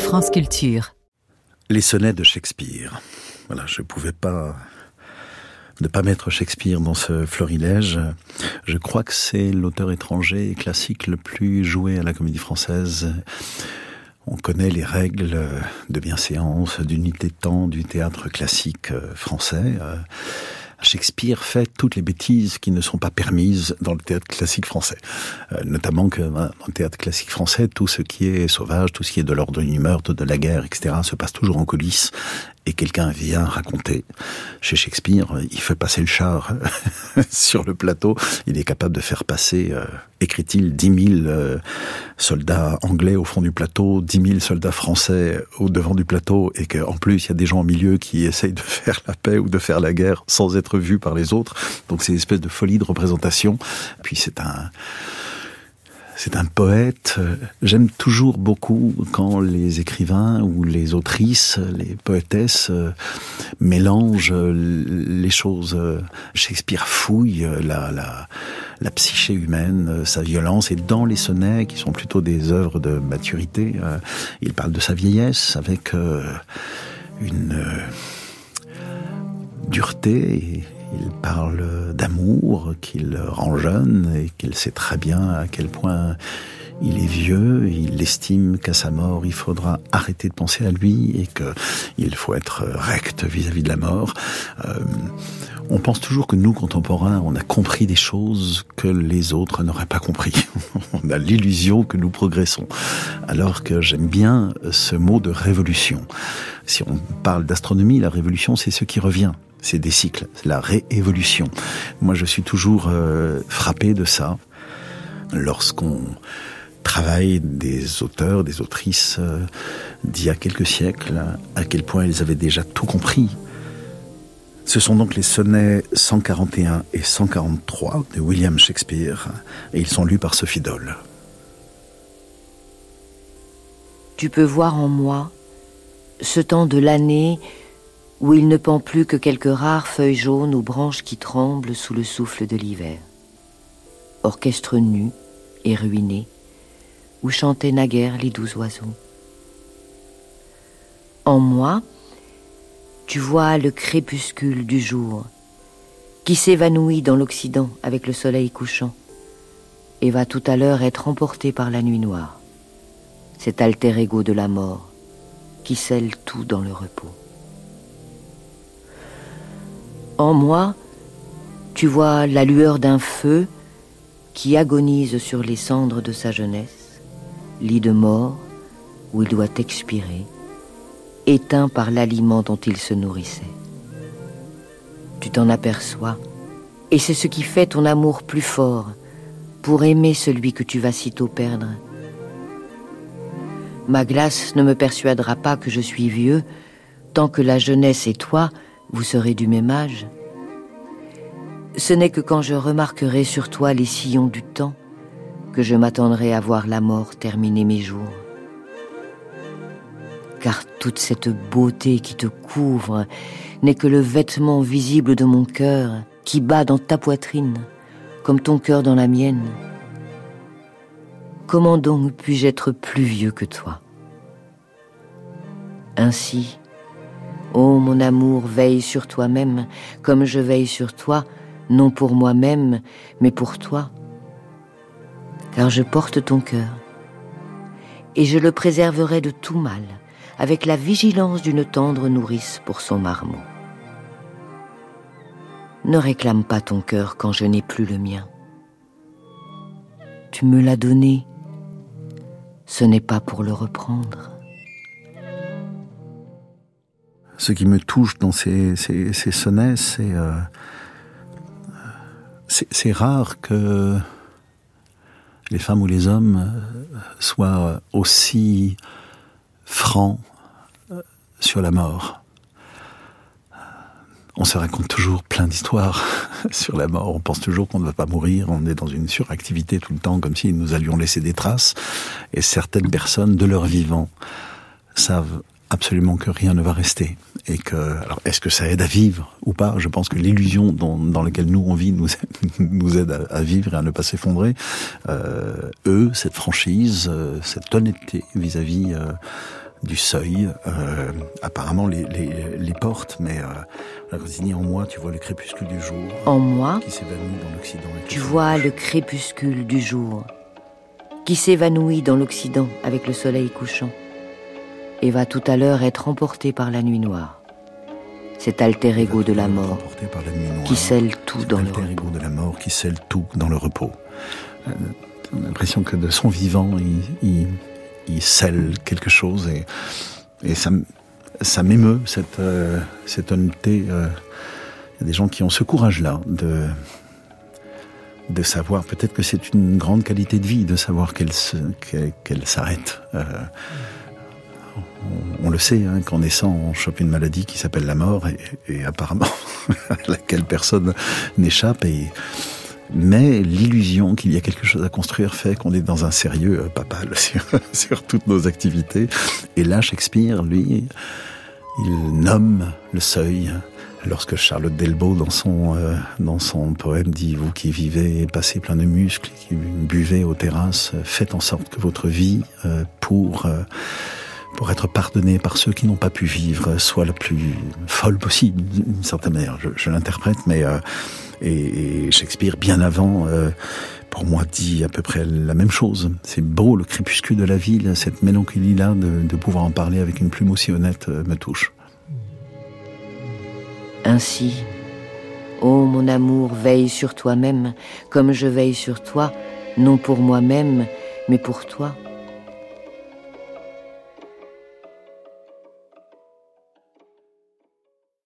France Culture. Les sonnets de Shakespeare. Voilà, je ne pouvais pas ne pas mettre Shakespeare dans ce florilège. Je crois que c'est l'auteur étranger et classique le plus joué à la Comédie Française. On connaît les règles de bienséance, d'unité de temps du théâtre classique français. Shakespeare fait toutes les bêtises qui ne sont pas permises dans le théâtre classique français. Notamment que dans le théâtre classique français, tout ce qui est sauvage, tout ce qui est de l'ordre du meurtre, de la guerre, etc., se passe toujours en coulisses. Et quelqu'un vient raconter. Chez Shakespeare, il fait passer le char sur le plateau. Il est capable de faire passer, écrit-il, 10 000 soldats anglais au fond du plateau, 10 000 soldats français au devant du plateau, et qu'en plus, il y a des gens au milieu qui essayent de faire la paix ou de faire la guerre sans être vus par les autres. Donc c'est une espèce de folie de représentation. Puis c'est un poète. J'aime toujours beaucoup quand les écrivains ou les autrices, les poétesses mélangent les choses. Shakespeare fouille la psyché humaine, sa violence, et dans les sonnets, qui sont plutôt des œuvres de maturité, il parle de sa vieillesse avec une dureté. Il parle d'amour qu'il rend jeune et qu'il sait très bien à quel point il est vieux. Il estime qu'à sa mort, il faudra arrêter de penser à lui et qu'il faut être recte vis-à-vis de la mort. On pense toujours que nous, contemporains, on a compris des choses que les autres n'auraient pas compris. On a l'illusion que nous progressons. Alors que j'aime bien ce mot de révolution. Si on parle d'astronomie, la révolution, c'est ce qui revient. C'est des cycles, c'est la réévolution. Moi, je suis toujours frappé de ça. Lorsqu'on travaille des auteurs, des autrices d'il y a quelques siècles, à quel point ils avaient déjà tout compris. Ce sont donc les sonnets 141 et 143 de William Shakespeare, et ils sont lus par Sophie Dole. Tu peux voir en moi ce temps de l'année où il ne pend plus que quelques rares feuilles jaunes aux branches qui tremblent sous le souffle de l'hiver. Orchestre nu et ruiné, où chantaient naguère les doux oiseaux. En moi, tu vois le crépuscule du jour, qui s'évanouit dans l'Occident avec le soleil couchant, et va tout à l'heure être emporté par la nuit noire, cet alter ego de la mort, qui scelle tout dans le repos. En moi, tu vois la lueur d'un feu qui agonise sur les cendres de sa jeunesse, lit de mort où il doit expirer, éteint par l'aliment dont il se nourrissait. Tu t'en aperçois, et c'est ce qui fait ton amour plus fort pour aimer celui que tu vas sitôt perdre. Ma glace ne me persuadera pas que je suis vieux, tant que la jeunesse et toi, vous serez du même âge. Ce n'est que quand je remarquerai sur toi les sillons du temps que je m'attendrai à voir la mort terminer mes jours. Car toute cette beauté qui te couvre n'est que le vêtement visible de mon cœur qui bat dans ta poitrine, comme ton cœur dans la mienne. Comment donc puis-je être plus vieux que toi? Ainsi, ô mon amour, veille sur toi-même, comme je veille sur toi, non pour moi-même, mais pour toi. Car je porte ton cœur, et je le préserverai de tout mal, avec la vigilance d'une tendre nourrice pour son marmot. Ne réclame pas ton cœur quand je n'ai plus le mien. Tu me l'as donné, ce n'est pas pour le reprendre. Ce qui me touche dans ces sonnets, c'est rare que les femmes ou les hommes soient aussi francs sur la mort. On se raconte toujours plein d'histoires sur la mort. On pense toujours qu'on ne va pas mourir. On est dans une suractivité tout le temps, comme si nous allions laisser des traces. Et certaines personnes, de leur vivant, savent absolument que rien ne va rester. Et que, alors, est-ce que ça aide à vivre ou pas? Je pense que l'illusion dans laquelle nous on vit nous aide à vivre et à ne pas s'effondrer. Eux, cette franchise, cette honnêteté vis-à-vis du seuil, apparemment les portes, mais Rosigny, en moi, tu vois le crépuscule du jour. En moi, qui s'évanouit dans l'Occident. Tu vois le crépuscule du jour, qui s'évanouit dans l'Occident avec le soleil couchant, et va tout à l'heure être emporté par la nuit noire. Cet alter ego de la mort, qui scelle tout dans le repos. Alter ego de la mort qui scelle tout dans le repos. On a l'impression que de son vivant, il scelle quelque chose, et ça m'émeut, cette honnêteté. Il y a des gens qui ont ce courage-là de savoir, peut-être que c'est une grande qualité de vie, de savoir qu'elle s'arrête. On le sait, qu'en naissant, on chope une maladie qui s'appelle la mort, et apparemment, à laquelle personne n'échappe. Mais l'illusion qu'il y a quelque chose à construire fait qu'on est dans un sérieux papal sur toutes nos activités. Et là, Shakespeare, lui, il nomme le seuil. Lorsque Charlotte Delbo, dans son poème, dit « Vous qui vivez, passez plein de muscles, qui buvez aux terrasses, faites en sorte que votre vie, pour être pardonnée par ceux qui n'ont pas pu vivre, soit la plus folle possible, d'une certaine manière. » Je l'interprète, mais et Shakespeare, bien avant, pour moi, dit à peu près la même chose. C'est beau, le crépuscule de la ville, cette mélancolie-là, de pouvoir en parler avec une plume aussi honnête, me touche. Ainsi, ô mon amour, veille sur toi-même, comme je veille sur toi, non pour moi-même, mais pour toi.